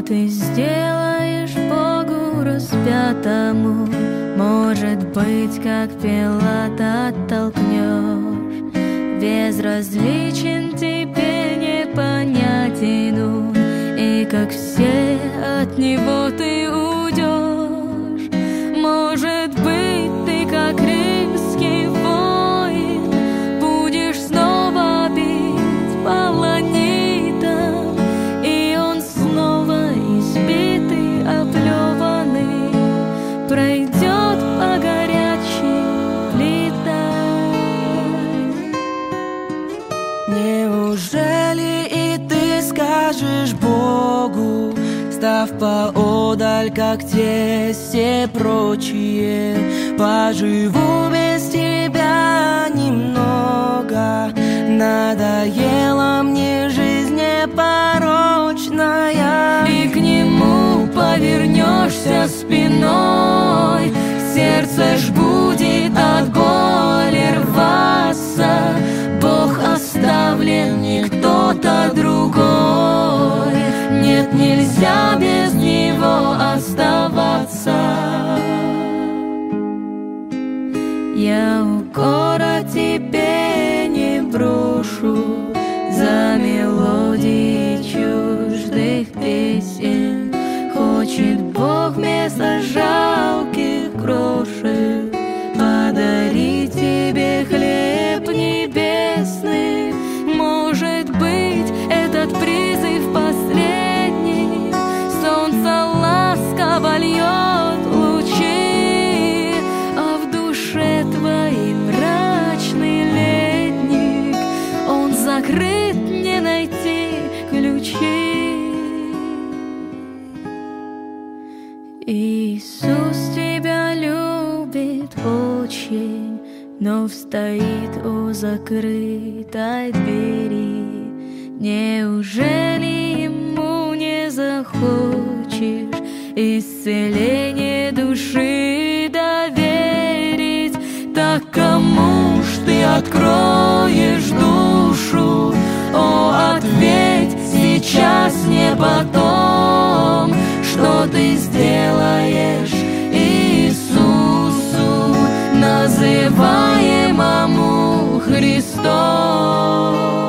ты сделаешь Богу распятому? Может быть, как Пилат оттолкнешь? Безразличен тебе, непонятен он, и как все от него ты уйдешь. Может быть, ты как римский воин будешь снова бить полонитом, и он снова избитый, оплеванный пройдет по горячей плитам. Неужели и ты скажешь Богу, став поодаль, как те все прочие: поживу без тебя немного, надоела мне жизнь непорочная. И к нему повернешься спиной, сердце ж будет от боли рваться. Бог оставлен, не кто-то другой. Нет, нельзя без него оставаться. Я укора тебе не брошу за мелодии чуждых песен. Хочет Бог вместо жалких грошей подарить тебе хлеб небесный. Может быть, этот призыв последний, солнце ласково льет лучи, а в душе твоей мрачный летник, он закрыт, не найти ключи. Иисус тебя любит очень, но стоит у закрытой двери. Неужели ему не захочешь исцеление души доверить? Так кому ж ты откроешь душу? О, ответь сейчас, не потом. Что ты сделаешь Иисусу, называемому Христом?